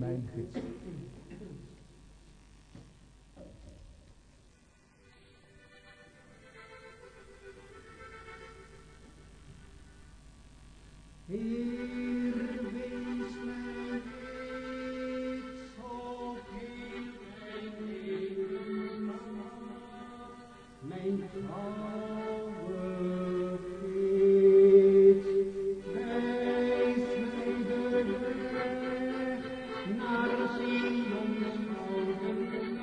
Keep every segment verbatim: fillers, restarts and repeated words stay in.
mijn gids. Heer, wees mij gids op heel mijn trouwe gids, wijs mij de weg naar Sion's oude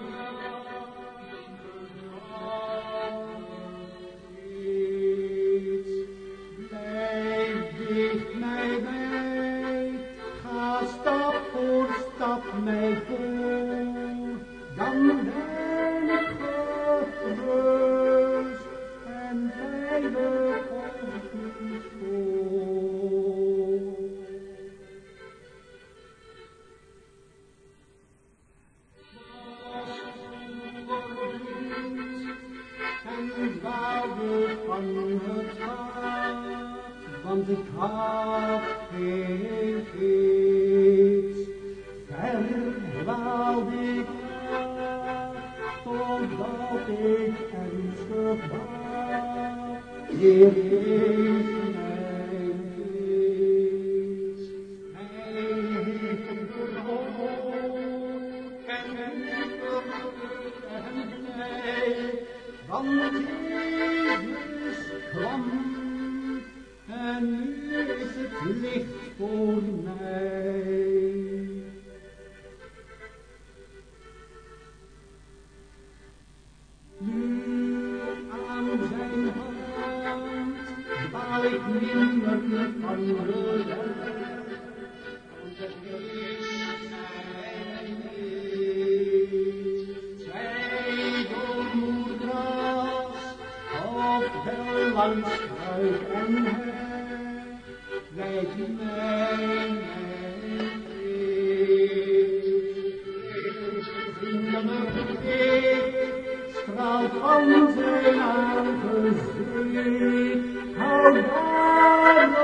gids, blijf dicht mij bij, ga stap voor stap mij voor, dan ben ik gerust en veilig op uw schoot. En dwaalde van het pad, want ik had geen gids. Ver dwaalde ik af, totdat ik ernstig bad. Heer, geef mij gids. Hij heeft verhoogd en gelukkig en blij, want Jezus kwam en nu is het licht voor mij. Nu aan zijn hand baal ik minder van geluk, want het is mij niet. Zij door moergras of wel langs struik en heg, leidt mij mijn gids. Vriendelijk gids straalt van zijn aangezicht, hou daar